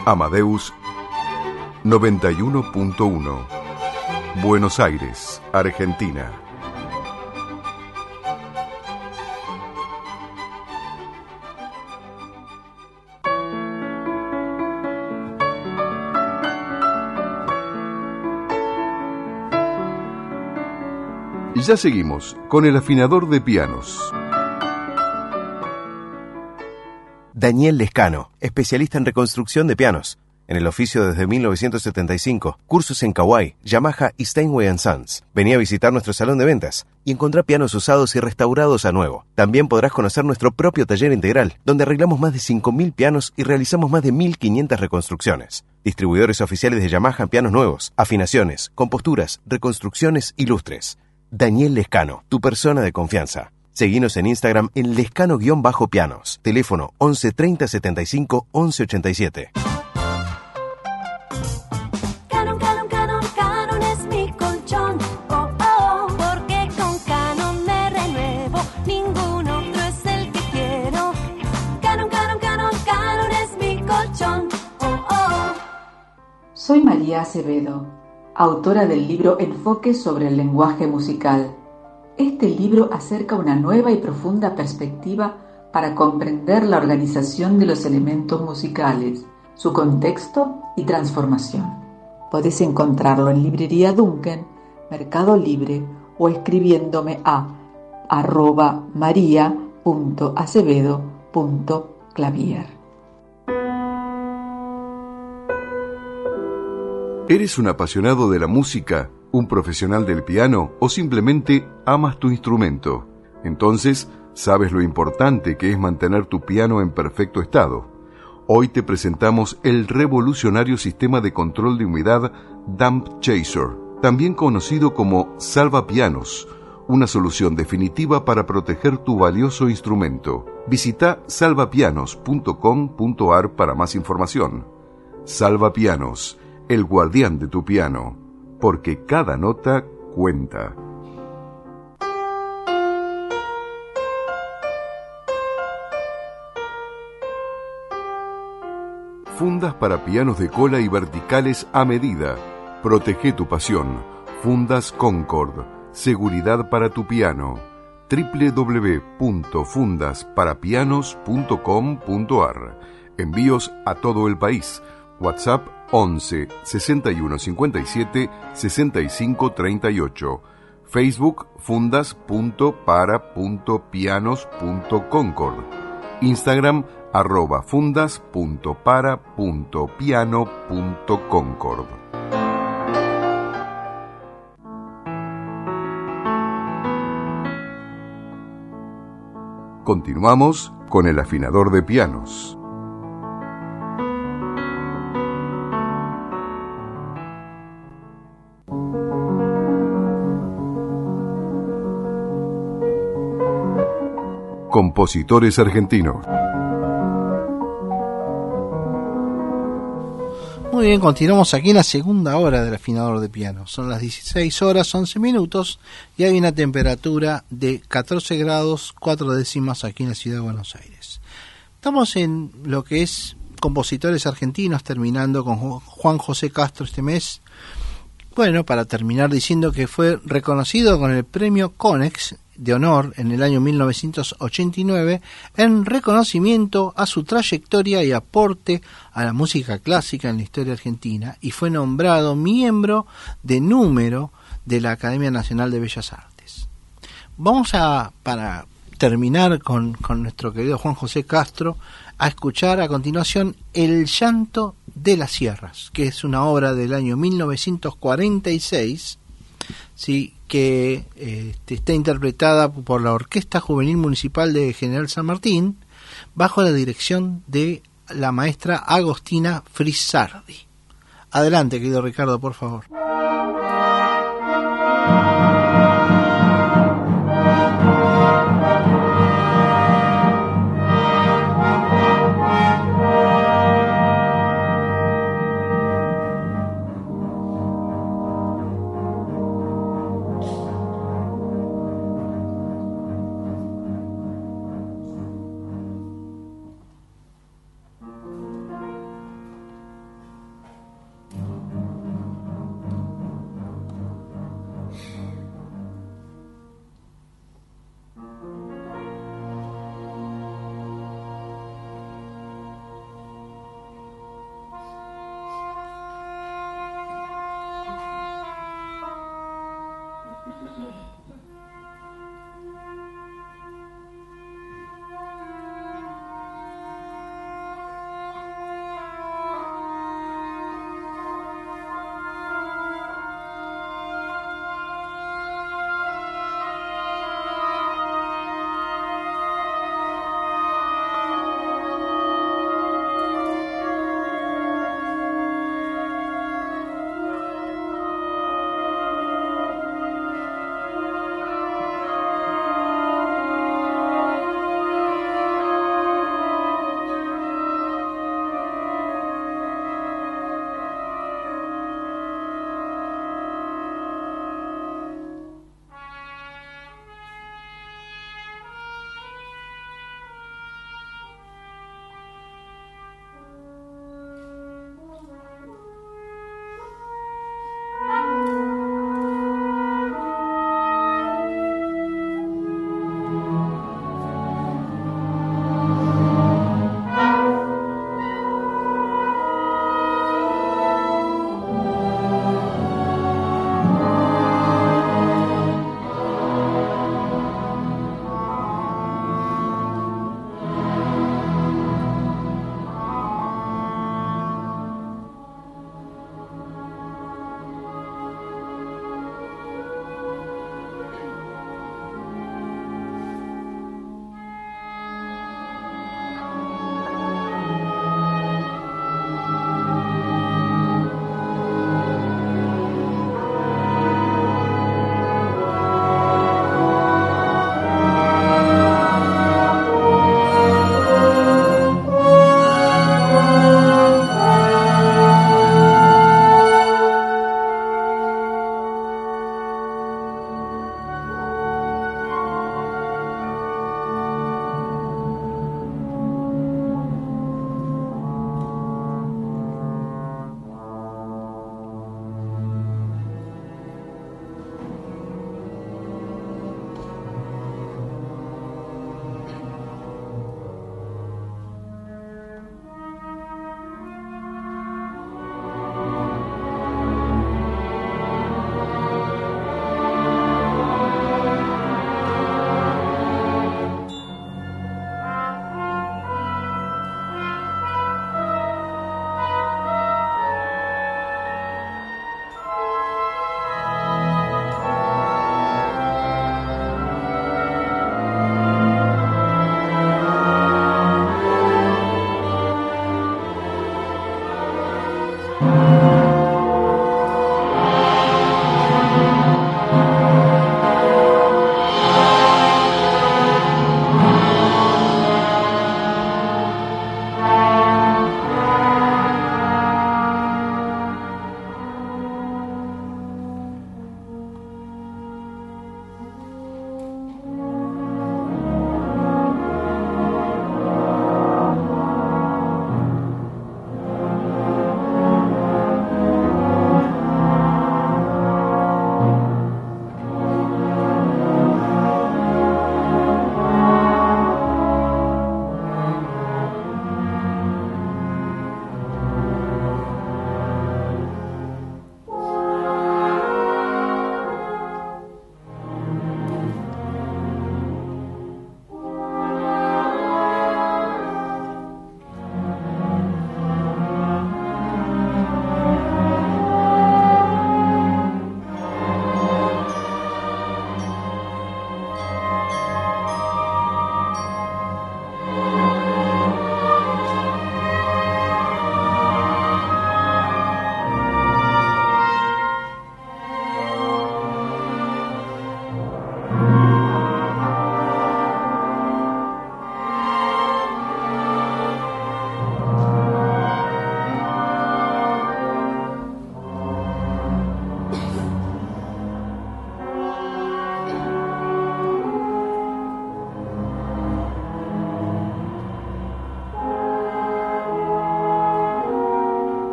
Amadeus 91.1, Buenos Aires, Argentina. Y ya seguimos con el afinador de pianos. Daniel Lescano, especialista en reconstrucción de pianos. En el oficio desde 1975, cursos en Kawai, Yamaha y Steinway & Sons. Vení a visitar nuestro salón de ventas y encontrá pianos usados y restaurados a nuevo. También podrás conocer nuestro propio taller integral, donde arreglamos más de 5.000 pianos y realizamos más de 1.500 reconstrucciones. Distribuidores oficiales de Yamaha en pianos nuevos, afinaciones, composturas, reconstrucciones y lustres. Daniel Lescano, tu persona de confianza. Seguinos en Instagram en lescano-pianos. Teléfono 11 30 75 11 87. Canon es mi colchón. Oh, oh, porque con Canon me renuevo. Ningún otro es el que quiero. Canon es mi colchón. Oh, oh. Soy María Acevedo, autora del libro Enfoques sobre el lenguaje musical. Este libro acerca una nueva y profunda perspectiva para comprender la organización de los elementos musicales, su contexto y transformación. Podés encontrarlo en Librería Duncan, Mercado Libre o escribiéndome a @maria.acevedo.clavier. ¿Eres un apasionado de la música, un profesional del piano o simplemente amas tu instrumento? Entonces, sabes lo importante que es mantener tu piano en perfecto estado. Hoy te presentamos el revolucionario sistema de control de humedad Damp Chaser, también conocido como Salva Pianos, una solución definitiva para proteger tu valioso instrumento. Visita salvapianos.com.ar para más información. Salva Pianos, el guardián de tu piano, porque cada nota cuenta. Fundas para pianos de cola y verticales a medida. Protege tu pasión. Fundas Concord. Seguridad para tu piano. www.fundasparapianos.com.ar. Envíos a todo el país. WhatsApp 11 61 57 65 38. Facebook fundas.para.pianos.concord. Instagram @fundas.para.piano.concord. Continuamos con el afinador de pianos. Compositores argentinos. Muy bien, continuamos aquí en la segunda hora del afinador de piano. Son las 16 horas 11 minutos y hay una temperatura de 14 grados 4 décimas aquí en la ciudad de Buenos Aires. Estamos en lo que es compositores argentinos, terminando con Juan José Castro este mes. Bueno, para terminar diciendo que fue reconocido con el premio Konex de honor en el año 1989 en reconocimiento a su trayectoria y aporte a la música clásica en la historia argentina, y fue nombrado miembro de número de la Academia Nacional de Bellas Artes. Vamos a, para terminar con nuestro querido Juan José Castro, a escuchar a continuación El Llanto de las Sierras, que es una obra del año 1946, ¿sí?, que está interpretada por la Orquesta Juvenil Municipal de General San Martín, bajo la dirección de la maestra Agostina Frizzardi. Adelante, querido Ricardo, por favor.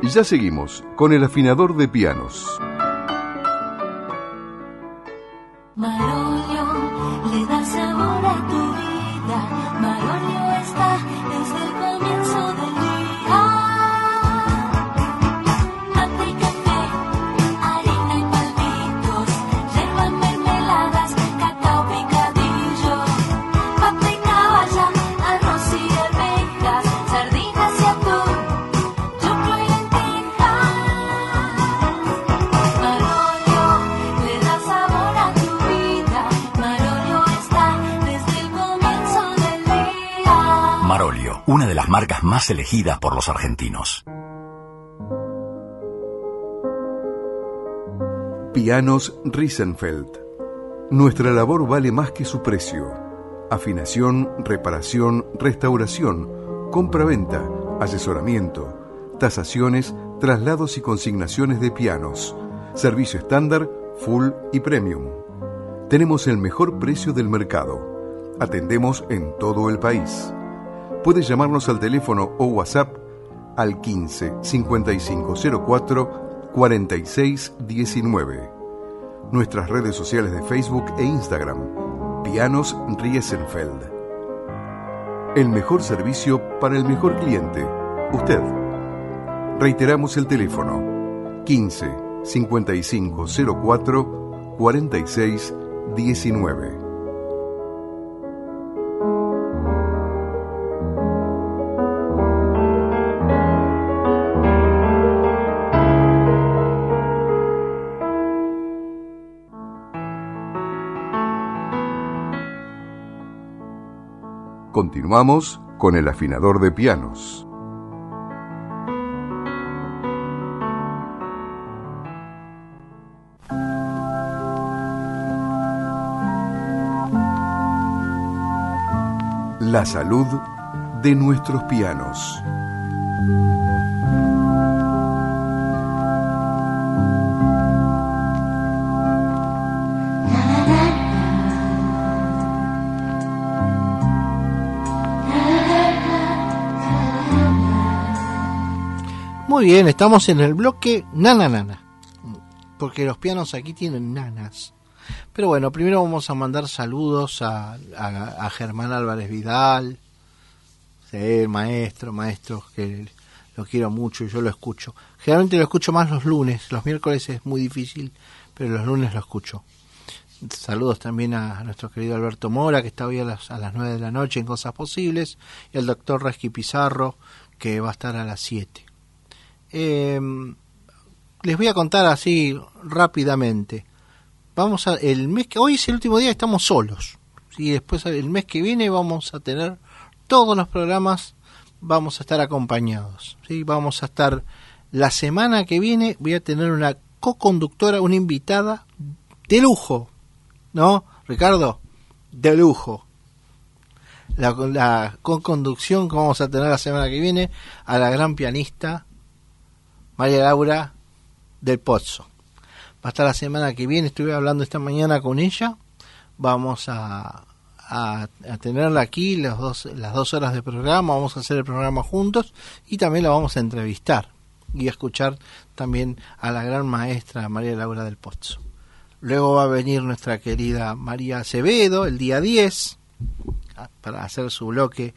Ya seguimos con el afinador de pianos. Marolio le da sabor a tu vida. Marolio está desde el comienzo del día. Mate y café, harina y palmitos, yerba, mermeladas, cacao picadillo, papa y caballa, arroz y arvejas, sardinas y atún, choclo y lentejas. Marolio le da sabor a tu vida. Marolio está desde el comienzo del día. Marolio, una de las marcas más elegidas por los argentinos. Pianos Riesenfeld. Nuestra labor vale más que su precio. Afinación, reparación, restauración, compra-venta, asesoramiento, tasaciones, traslados y consignaciones de pianos. Servicio estándar, full y premium. Tenemos el mejor precio del mercado. Atendemos en todo el país. Puedes llamarnos al teléfono o WhatsApp al 15 5504 46 19. Nuestras redes sociales de Facebook e Instagram, Pianos Riesenfeld. El mejor servicio para el mejor cliente, usted. Reiteramos el teléfono, 15 5504 46 19. Continuamos con el afinador de pianos. La salud de nuestros pianos. Muy bien, estamos en el bloque nana, porque los pianos aquí tienen nanas. Pero bueno, primero vamos a mandar saludos a Germán Álvarez Vidal, sí, maestro, que lo quiero mucho y yo lo escucho. Generalmente lo escucho más los lunes, los miércoles es muy difícil, pero los lunes lo escucho. Saludos también a nuestro querido Alberto Mora, que está hoy a las 9 de la noche en Cosas Posibles, y al doctor Reski Pizarro, que va a estar a las 7. Les voy a contar así rápidamente. Hoy es el último día, estamos solos. ¿Sí? Después el mes que viene vamos a tener todos los programas, vamos a estar acompañados. ¿Sí? Vamos a estar la semana que viene, voy a tener una co-conductora, una invitada de lujo, ¿no, Ricardo? De lujo. La co-conducción que vamos a tener la semana que viene a la gran pianista María Laura del Pozzo. Va a estar la semana que viene, estuve hablando esta mañana con ella. Vamos a tenerla aquí las dos horas de programa, vamos a hacer el programa juntos y también la vamos a entrevistar y a escuchar también a la gran maestra María Laura del Pozzo. Luego va a venir nuestra querida María Acevedo el día 10 para hacer su bloque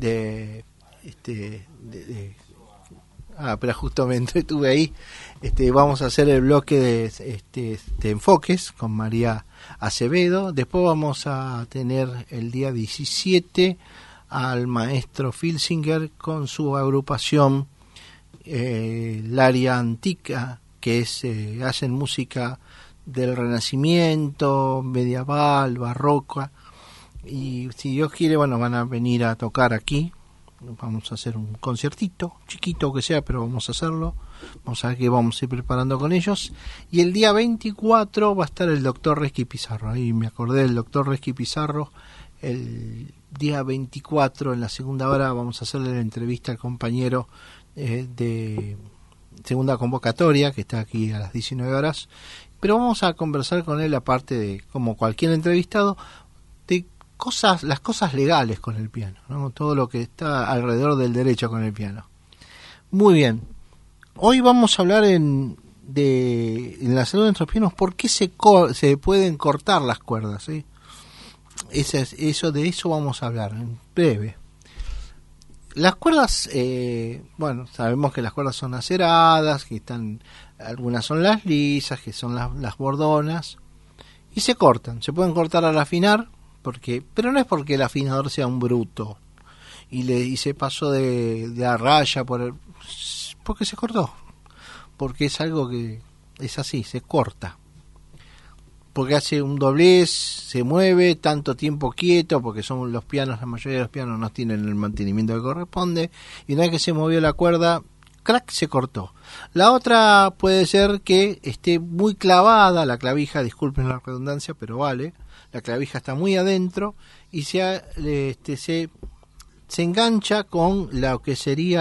pero justamente estuve ahí. Vamos a hacer el bloque de enfoques con María Acevedo. Después vamos a tener el día 17 al maestro Filsinger con su agrupación Laria Antica, que hacen música del Renacimiento, medieval, barroca, y si Dios quiere, bueno, van a venir a tocar aquí. Vamos a hacer un conciertito, chiquito que sea, pero vamos a hacerlo. Vamos a ver qué vamos a ir preparando con ellos. Y el día 24 va a estar el doctor Reski Pizarro. Ahí me acordé del doctor Reski Pizarro. El día 24, en la segunda hora, vamos a hacerle la entrevista al compañero de segunda convocatoria, que está aquí a las 19 horas. Pero vamos a conversar con él, aparte de, como cualquier entrevistado, de las cosas legales con el piano, ¿no? Todo lo que está alrededor del derecho con el piano. Muy bien. Hoy vamos a hablar en la salud de nuestros pianos por qué se pueden cortar las cuerdas, ¿sí? De eso vamos a hablar en breve. Las cuerdas, bueno, sabemos que las cuerdas son aceradas, que algunas son las lisas, que son las bordonas, y se cortan. Se pueden cortar al afinar, pero no es porque el afinador sea un bruto y se pasó de la raya porque se cortó, porque es algo que es así, se corta, porque hace un doblez, se mueve tanto tiempo quieto, porque son los pianos, la mayoría de los pianos no tienen el mantenimiento que corresponde, y una vez que se movió la cuerda, crack, se cortó. La otra puede ser que esté muy clavada la clavija, disculpen la redundancia, pero vale, la clavija está muy adentro y se engancha con lo que sería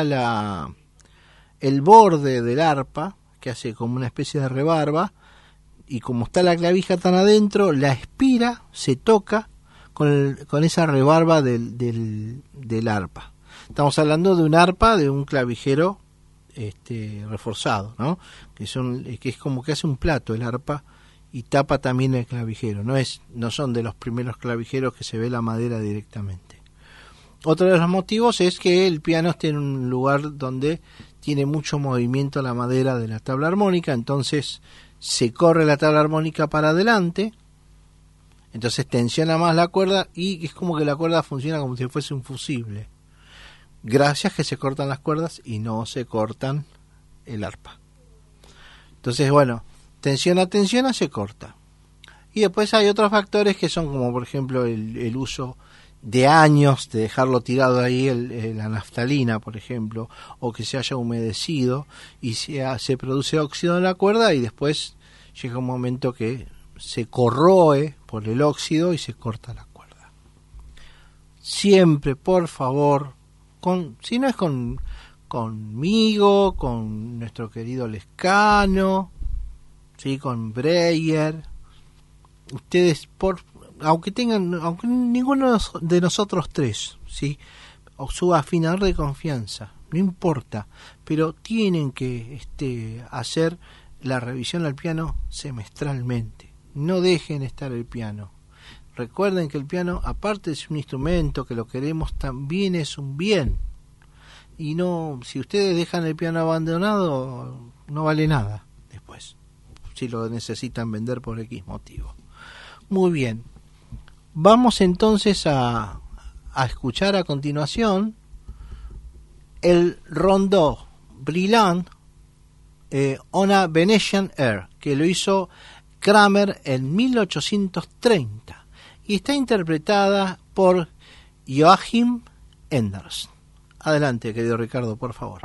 el borde del arpa, que hace como una especie de rebarba, y como está la clavija tan adentro, la espira, se toca con esa rebarba del arpa. Estamos hablando de un arpa, de un clavijero reforzado, ¿no? Que es como que hace un plato el arpa y tapa también el clavijero. No son de los primeros clavijeros que se ve la madera directamente. Otro de los motivos es que el piano esté en un lugar donde tiene mucho movimiento la madera de la tabla armónica, entonces se corre la tabla armónica para adelante, entonces tensiona más la cuerda y es como que la cuerda funciona como si fuese un fusible. Gracias que se cortan las cuerdas y no se cortan el arpa. Entonces, bueno, tensiona, se corta. Y después hay otros factores que son como por ejemplo el uso de años de dejarlo tirado ahí, la naftalina, por ejemplo, o que se haya humedecido y se produce óxido en la cuerda y después llega un momento que se corroe por el óxido y se corta la cuerda. Siempre, por favor, si no es conmigo, con nuestro querido Lescano, ¿sí? Con Breyer, ustedes aunque ninguno de nosotros tres, ¿sí? O su afinador de confianza, no importa, pero tienen que hacer la revisión al piano semestralmente. No dejen estar el piano. Recuerden que el piano, aparte de ser un instrumento que lo queremos, también es un bien. Y no, si ustedes dejan el piano abandonado, no vale nada después, si lo necesitan vender por X motivo. Muy bien. Vamos entonces a escuchar a continuación el Rondó Brillant on a Venetian Air, que lo hizo Kramer en 1830 y está interpretada por Joachim Enders. Adelante, querido Ricardo, por favor.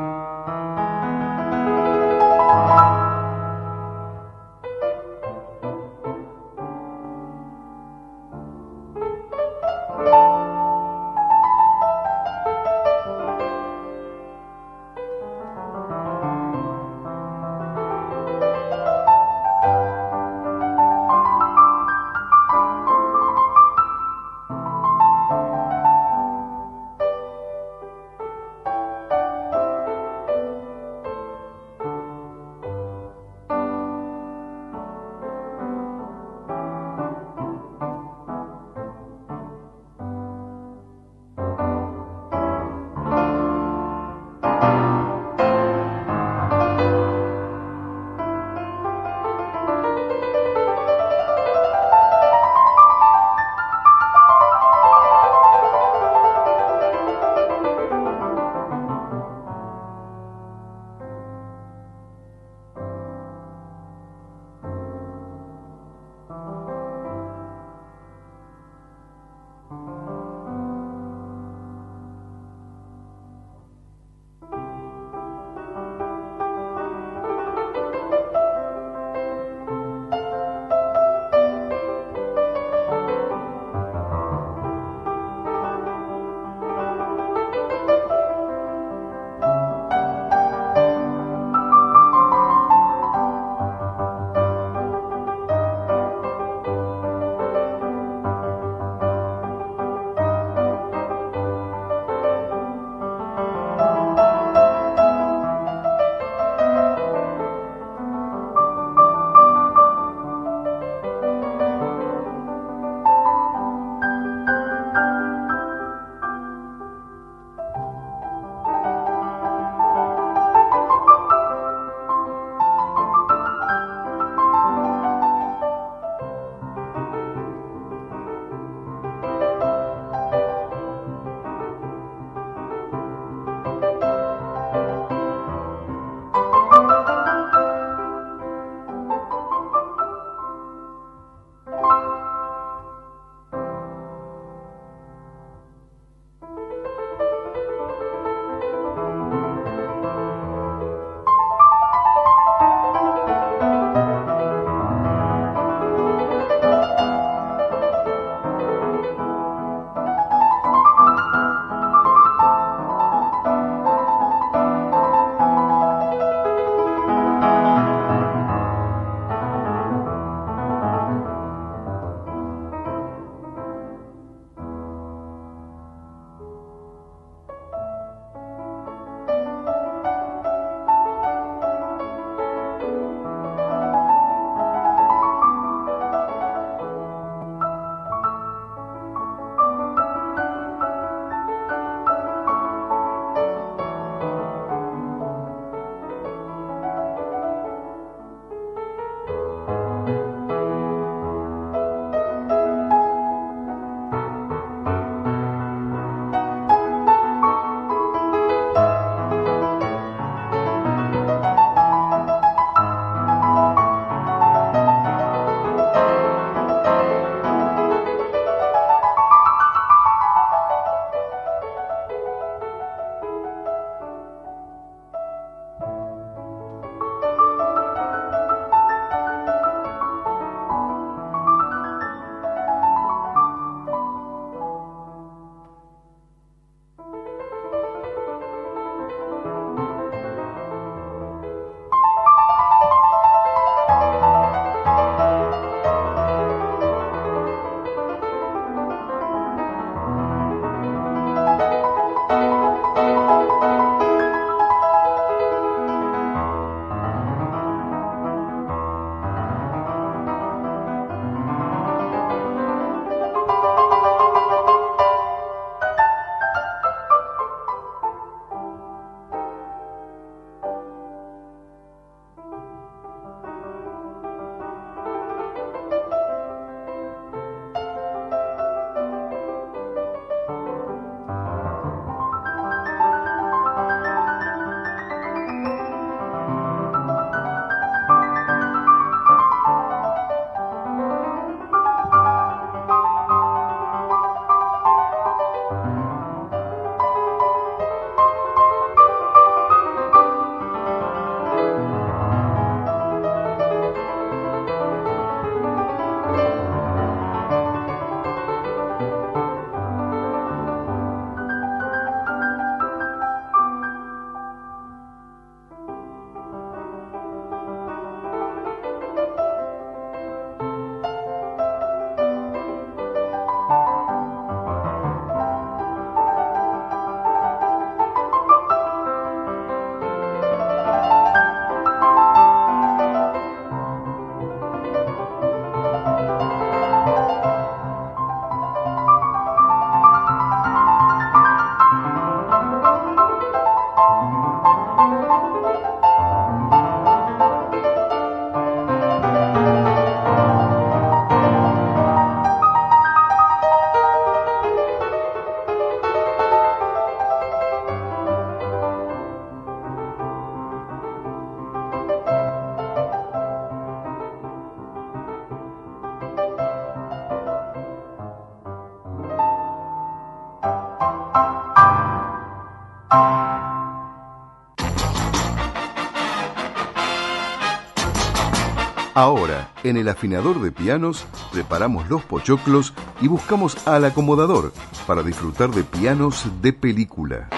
Ahora, en el afinador de pianos, preparamos los pochoclos y buscamos al acomodador para disfrutar de pianos de película.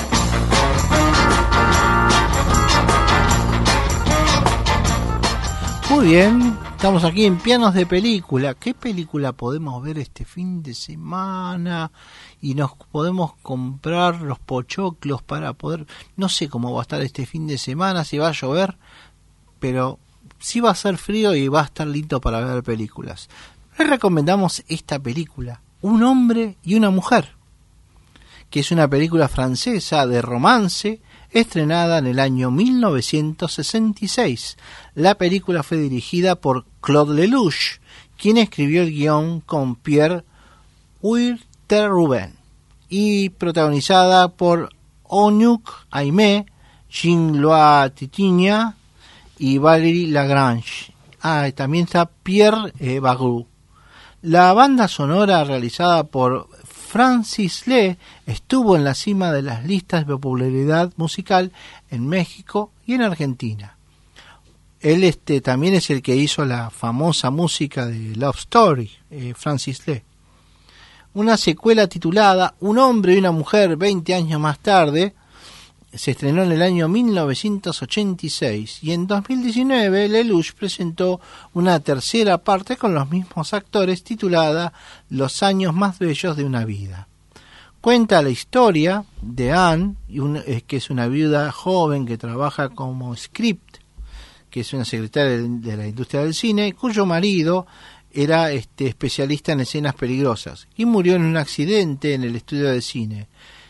Muy bien, estamos aquí en Pianos de Película. ¿Qué película podemos ver este fin de semana? Y nos podemos comprar los pochoclos para poder... No sé cómo va a estar este fin de semana, si va a llover, pero sí va a ser frío y va a estar lindo para ver películas. Les recomendamos esta película, Un hombre y una mujer, que es una película francesa de romance estrenada en el año 1966. La película fue dirigida por Claude Lelouch, quien escribió el guión con Pierre Huyter-Rouben, y protagonizada por Anouk Aimée, Jean-Louis Trintignant y Valérie Lagrange. Y también está Pierre Bagrou. La banda sonora realizada por Francis Lee estuvo en la cima de las listas de popularidad musical en México y en Argentina. Él también es el que hizo la famosa música de Love Story, Francis Lee. Una secuela titulada Un hombre y una mujer 20 años más tarde se estrenó en el año 1986 y en 2019 Lelouch presentó una tercera parte con los mismos actores titulada Los años más bellos de una vida. Cuenta la historia de Anne, que es una viuda joven que trabaja como script, que es una secretaria de la industria del cine, cuyo marido era especialista en escenas peligrosas y murió en un accidente en el estudio de cine.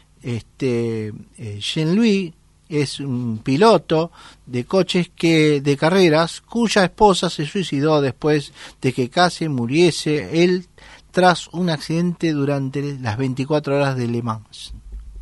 Jean-Louis es un piloto de coches de carreras cuya esposa se suicidó después de que casi muriese él tras un accidente durante las 24 horas de Le Mans.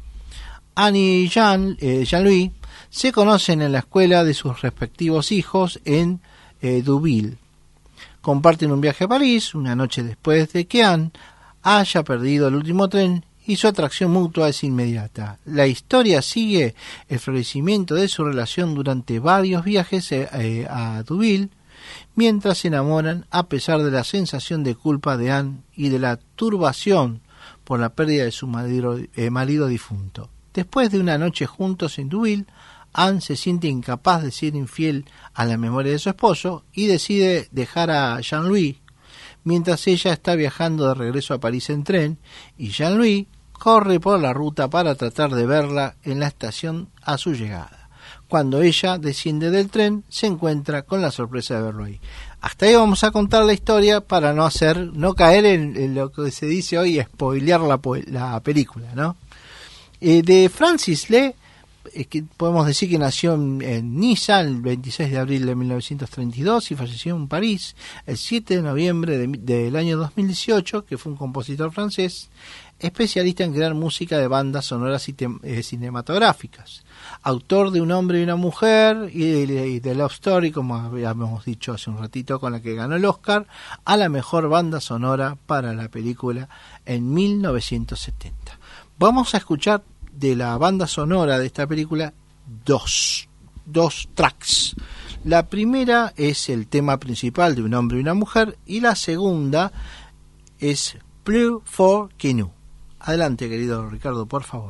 Anne y Jean-Louis se conocen en la escuela de sus respectivos hijos en Deauville. Comparten un viaje a París una noche después de que Anne haya perdido el último tren y su atracción mutua es inmediata. La historia sigue el florecimiento de su relación durante varios viajes a Deauville, mientras se enamoran a pesar de la sensación de culpa de Anne y de la turbación por la pérdida de su marido difunto. Después de una noche juntos en Deauville, Anne se siente incapaz de ser infiel a la memoria de su esposo y decide dejar a Jean-Louis, mientras ella está viajando de regreso a París en tren, y Jean-Louis corre por la ruta para tratar de verla en la estación a su llegada. Cuando ella desciende del tren, se encuentra con la sorpresa de verlo ahí. Hasta ahí vamos a contar la historia para no caer en lo que se dice hoy, spoilear la película, ¿no? De Francis Lee, que podemos decir que nació en Niza el 26 de abril de 1932 y falleció en París el 7 de noviembre del año 2018, que fue un compositor francés, especialista en crear música de bandas sonoras y cinematográficas, autor de Un hombre y una mujer y de Love Story, como habíamos dicho hace un ratito, con la que ganó el Oscar a la mejor banda sonora para la película en 1970. Vamos a escuchar de la banda sonora de esta película dos tracks. La primera es el tema principal de Un hombre y una mujer y la segunda es Plus fort que nous. Adelante, querido Ricardo, por favor.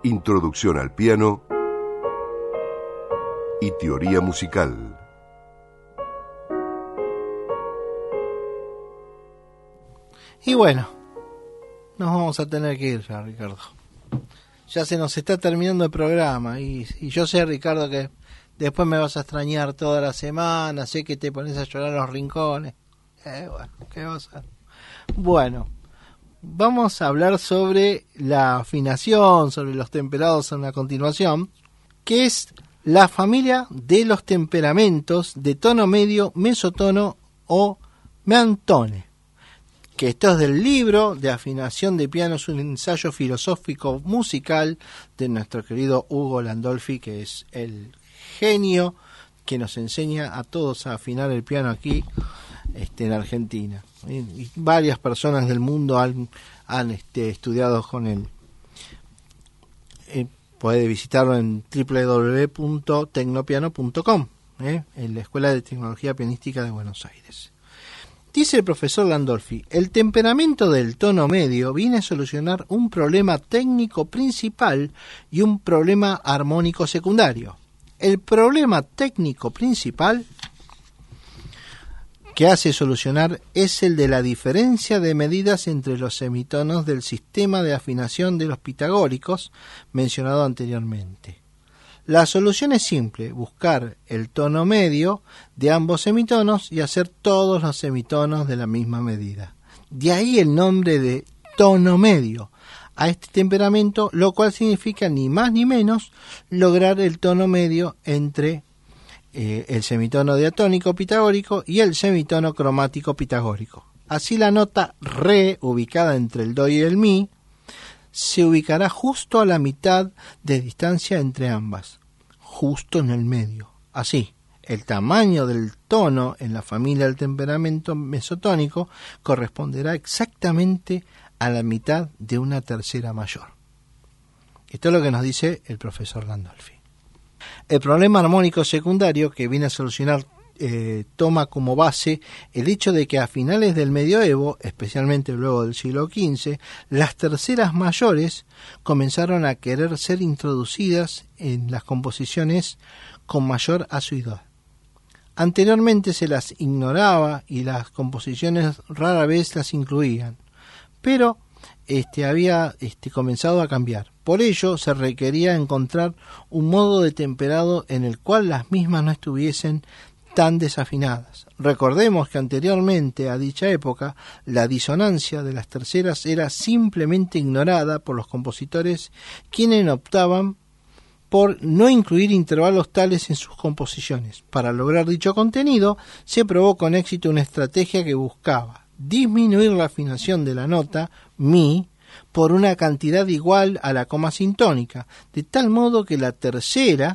Introducción al piano y teoría musical. Y bueno, nos vamos a tener que ir ya, Ricardo. Ya se nos está terminando el programa y yo sé, Ricardo, que después me vas a extrañar toda la semana, sé que te pones a llorar en los rincones. Bueno, ¿qué vas a hacer? Bueno, vamos a hablar sobre la afinación, sobre los temperados en la continuación, que es la familia de los temperamentos de tono medio, mesotono o meantone. Que esto es del libro de afinación de piano, es un ensayo filosófico musical de nuestro querido Hugo Landolfi, que es el genio que nos enseña a todos a afinar el piano aquí en Argentina. Y varias personas del mundo han estudiado con él. Puede visitarlo en www.tecnopiano.com, en la Escuela de Tecnología Pianística de Buenos Aires. Dice el profesor Landolfi, el temperamento del tono medio viene a solucionar un problema técnico principal y un problema armónico secundario. El problema técnico principal que hace solucionar es el de la diferencia de medidas entre los semitonos del sistema de afinación de los pitagóricos mencionado anteriormente. La solución es simple, buscar el tono medio de ambos semitonos y hacer todos los semitonos de la misma medida. De ahí el nombre de tono medio a este temperamento, lo cual significa ni más ni menos lograr el tono medio entre el semitono diatónico pitagórico y el semitono cromático pitagórico. Así la nota re, ubicada entre el do y el mi, se ubicará justo a la mitad de distancia entre ambas, justo en el medio. Así, el tamaño del tono en la familia del temperamento mesotónico corresponderá exactamente a la mitad de una tercera mayor. Esto es lo que nos dice el profesor Landolfi. El problema armónico secundario que viene a solucionar toma como base el hecho de que a finales del medioevo, especialmente luego del siglo XV, las terceras mayores comenzaron a querer ser introducidas en las composiciones con mayor asiduidad. Anteriormente se las ignoraba y las composiciones rara vez las incluían, pero había comenzado a cambiar. Por ello se requería encontrar un modo de temperado en el cual las mismas no estuviesen tan desafinadas. Recordemos que anteriormente a dicha época la disonancia de las terceras era simplemente ignorada por los compositores, quienes optaban por no incluir intervalos tales en sus composiciones. Para lograr dicho contenido se probó con éxito una estrategia que buscaba disminuir la afinación de la nota mi por una cantidad igual a la coma sintónica, de tal modo que la tercera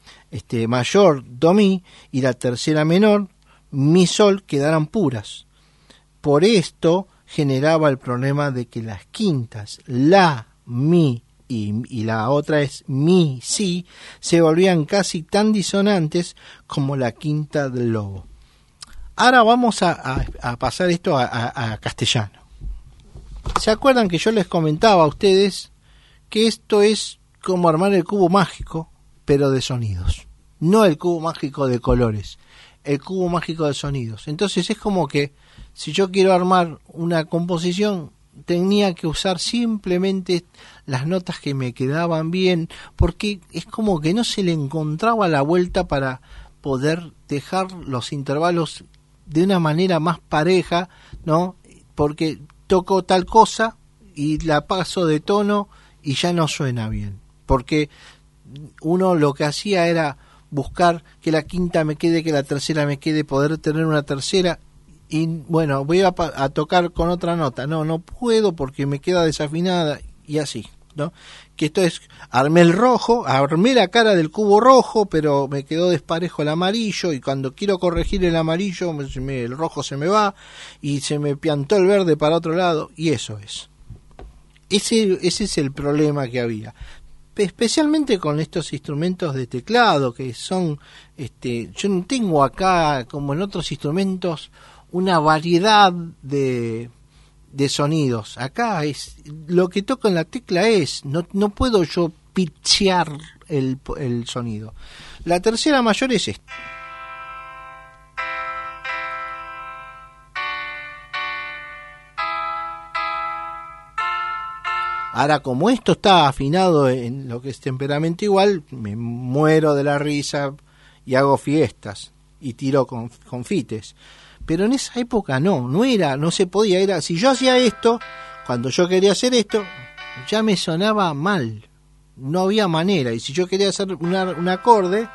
mayor do mi y la tercera menor mi sol quedaran puras. Por esto generaba el problema de que las quintas la, mi y la otra es mi, si, se volvían casi tan disonantes como la quinta del lobo. Ahora vamos a pasar esto a castellano. ¿Se acuerdan que yo les comentaba a ustedes que esto es como armar el cubo mágico, pero de sonidos? No el cubo mágico de colores, el cubo mágico de sonidos. Entonces es como que si yo quiero armar una composición, tenía que usar simplemente las notas que me quedaban bien, porque es como que no se le encontraba la vuelta para poder dejar los intervalos de una manera más pareja, ¿no? Porque toco tal cosa y la paso de tono y ya no suena bien, porque uno lo que hacía era buscar que la quinta me quede, que la tercera me quede, poder tener una tercera, y bueno, voy a tocar con otra nota, no puedo porque me queda desafinada, y así, ¿no? Que esto es, armé la cara del cubo rojo, pero me quedó desparejo el amarillo, y cuando quiero corregir el amarillo, el rojo se me va, y se me piantó el verde para otro lado, y eso es. Ese es el problema que había. Especialmente con estos instrumentos de teclado, que son, yo no tengo acá, como en otros instrumentos, una variedad de sonidos. Acá es lo que toco en la tecla, no puedo yo pitchear el sonido. La tercera mayor es esta. Ahora, como esto está afinado en lo que es temperamento igual, me muero de la risa y hago fiestas y tiro confites. Pero en esa época no se podía. Si yo hacía esto, cuando yo quería hacer esto, ya me sonaba mal. No había manera. Y si yo quería hacer un acorde,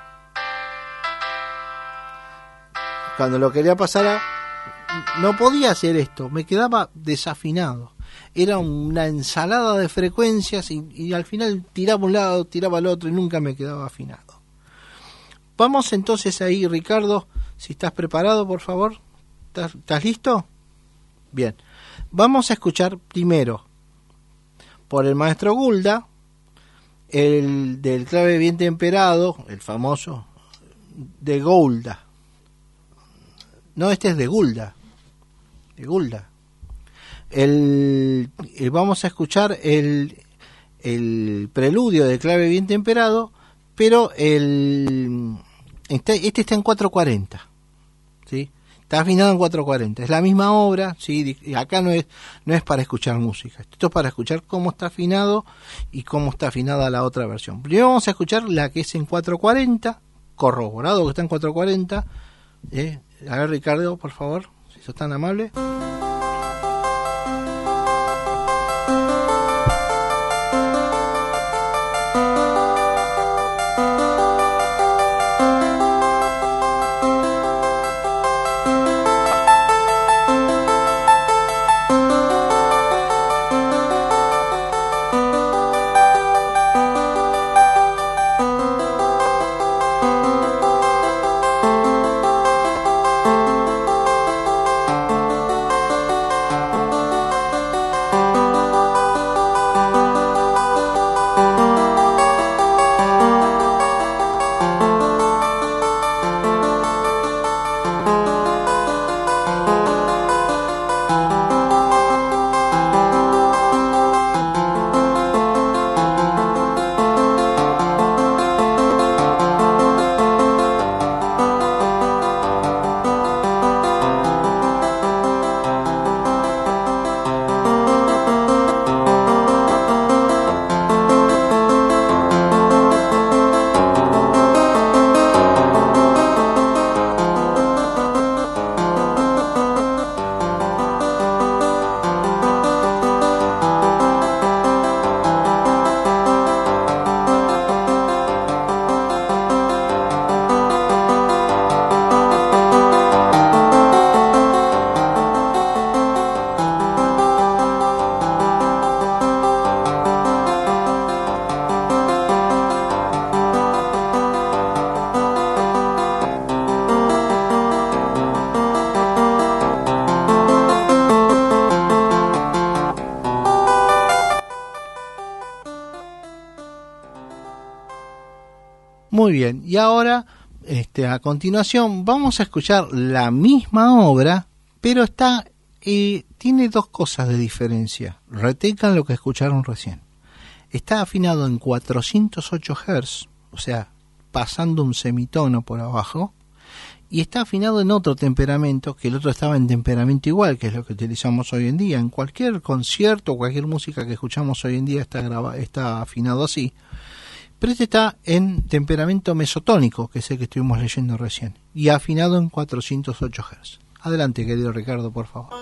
cuando lo quería pasar no podía hacer esto. Me quedaba desafinado. Era una ensalada de frecuencias y al final tiraba un lado, tiraba al otro y nunca me quedaba afinado. Vamos entonces ahí, Ricardo, si estás preparado, por favor. ¿Estás listo? Bien. Vamos a escuchar primero por el maestro Gulda, el del clave bien temperado, el famoso de Gulda. No, este es de Gulda. De Gulda. Vamos a escuchar el preludio de clave bien temperado, pero este está en 440, ¿sí? Está afinado en 440, es la misma obra, ¿sí? Acá no es para escuchar música, esto es para escuchar cómo está afinado y cómo está afinada la otra versión. Primero vamos a escuchar la que es en 440, corroborado que está en 440. A ver, Ricardo, por favor, si sos tan amable. Muy bien, y ahora a continuación vamos a escuchar la misma obra, pero tiene dos cosas de diferencia. Retengan lo que escucharon recién. Está afinado en 408 Hz, o sea, pasando un semitono por abajo, y está afinado en otro temperamento, que el otro estaba en temperamento igual, que es lo que utilizamos hoy en día. En cualquier concierto, cualquier música que escuchamos hoy en día está afinado así. Pero este está en temperamento mesotónico, que es el que estuvimos leyendo recién, y afinado en 408 Hz. Adelante, querido Ricardo, por favor.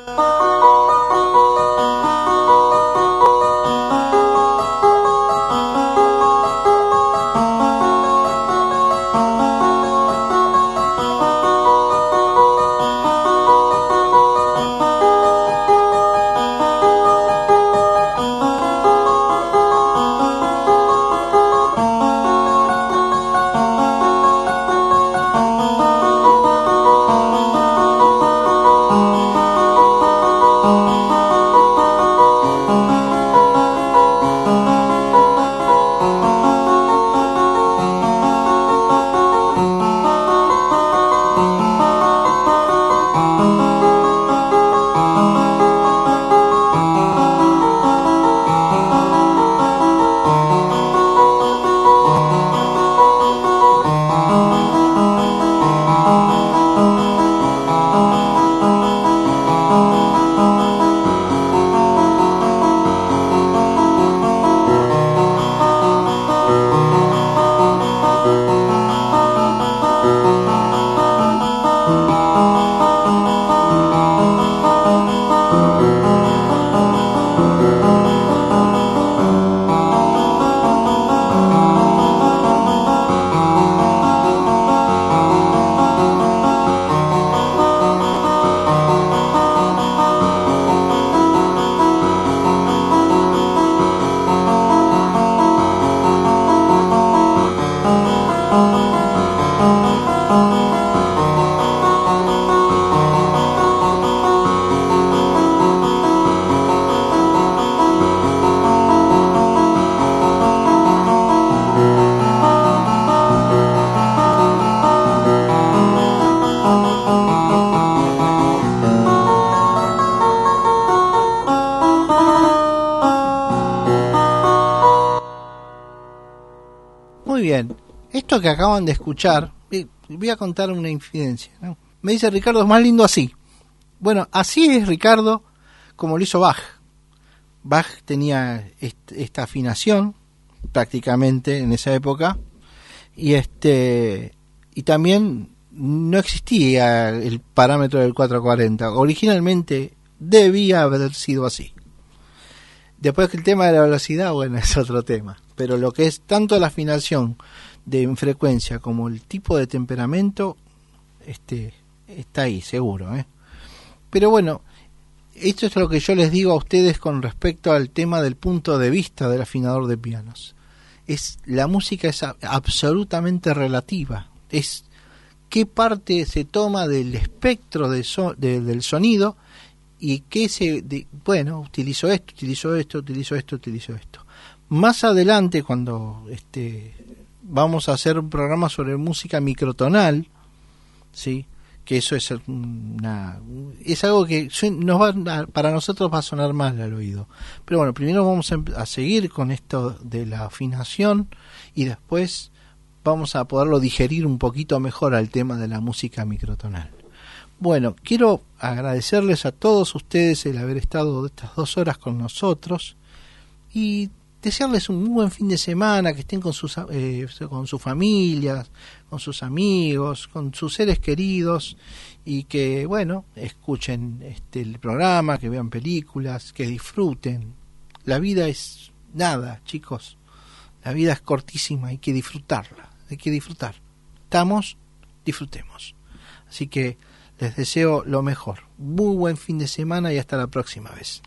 Muy bien. Esto que acaban de escuchar, voy a contar una infidencia, ¿no? Me dice Ricardo, es más lindo así. Bueno, así es Ricardo, como lo hizo Bach. Bach tenía esta afinación prácticamente en esa época y también no existía el parámetro del 440. Originalmente debía haber sido así. Después que el tema de la velocidad, bueno, es otro tema. Pero lo que es tanto la afinación en frecuencia como el tipo de temperamento, está ahí, seguro, ¿eh? Pero bueno, esto es lo que yo les digo a ustedes con respecto al tema del punto de vista del afinador de pianos. La música es absolutamente relativa. Es qué parte se toma del espectro del sonido y qué utilizo esto. Más adelante, cuando vamos a hacer un programa sobre música microtonal, ¿sí? Que eso es algo que para nosotros va a sonar mal al oído. Pero bueno, primero vamos a seguir con esto de la afinación y después vamos a poderlo digerir un poquito mejor al tema de la música microtonal. Bueno, quiero agradecerles a todos ustedes el haber estado estas 2 horas con nosotros y desearles un muy buen fin de semana, que estén con sus familias, con sus amigos, con sus seres queridos y que, bueno, escuchen el programa, que vean películas, que disfruten. La vida es nada, chicos. La vida es cortísima, hay que disfrutarla, hay que disfrutar. Disfrutemos. Así que les deseo lo mejor. Muy buen fin de semana y hasta la próxima vez.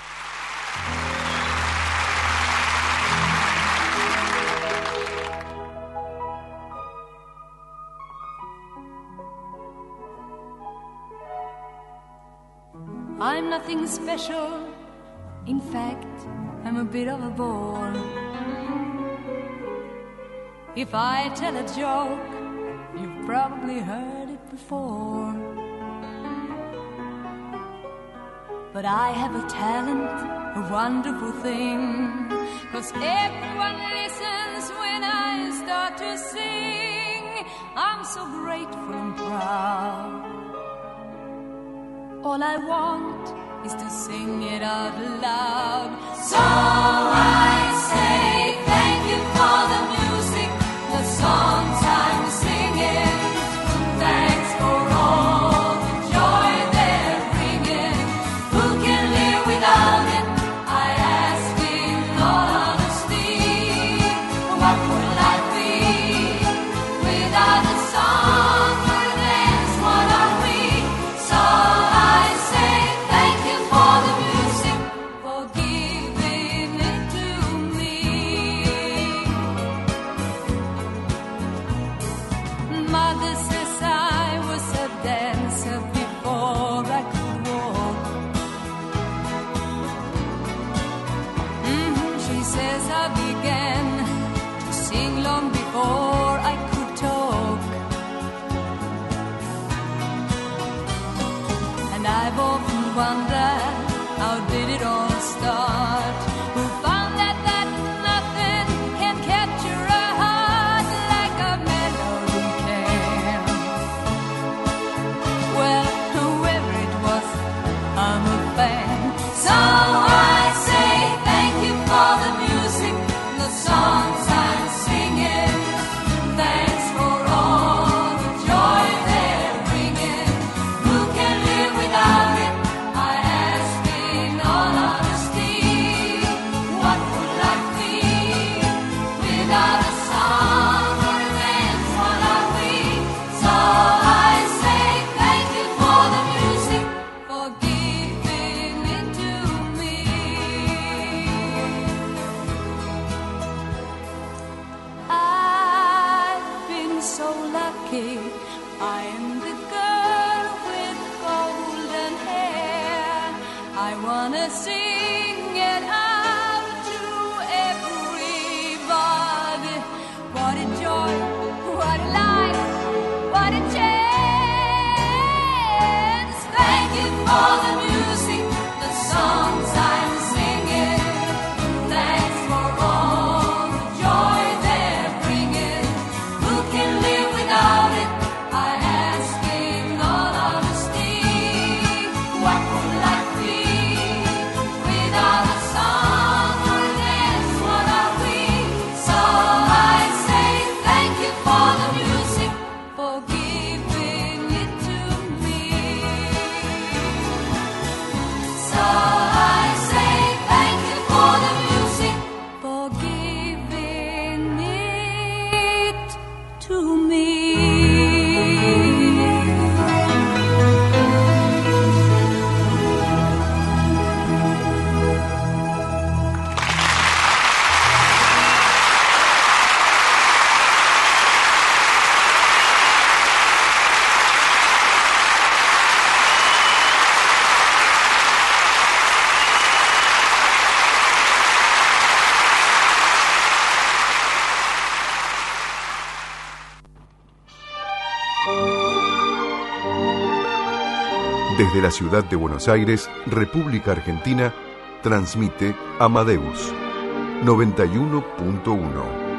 I'm nothing special. In fact, I'm a bit of a bore. If I tell a joke, you've probably heard it before. But I have a talent, a wonderful thing, 'cause everyone listens when I start to sing. I'm so grateful and proud. All I want is to sing it out loud. So I say thank you for the music, the songs I'm singing. Thanks for all the joy they're bringing. Who can live without it? I ask in all honesty. What would life be without a song or a dance? What are we? So wonder, how did it all start? Who found that nothing can capture a heart like a melody can? Well, whoever it was, I'm a fan. So I say thank you for the music, the songs I'm singing. Thanks for all the joy they're bringing. Who can live without it? Bringing Desde la ciudad de Buenos Aires, República Argentina, transmite Amadeus 91.1.